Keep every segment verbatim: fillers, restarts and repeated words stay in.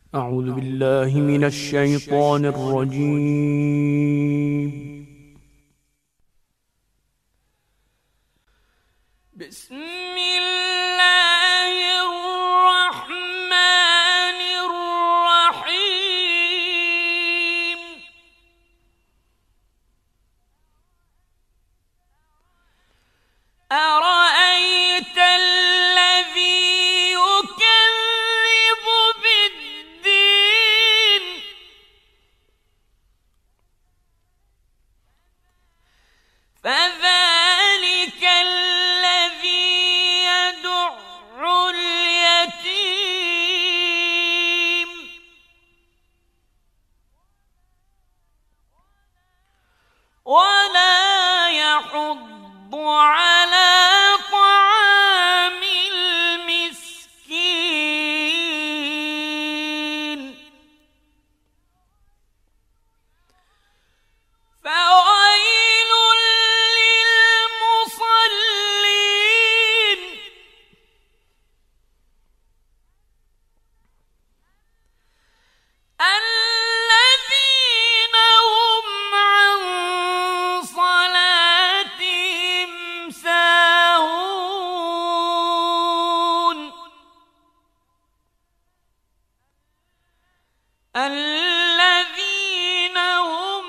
أعوذ بالله من الشيطان الرجيم. بسم الله الرحمن الرحيم. أرأيت الذي يكذب بالدين فذلك الذي يدع اليتيم ولا يحض على طعام المسكين فويل للمصلين الذين هم عن صلاتهم ساهون الذين هم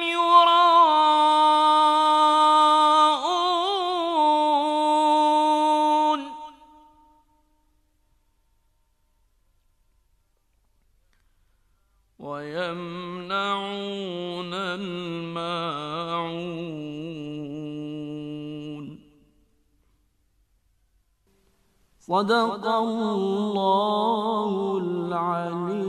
يراءون ويمنعون الماعون. صدق الله العلي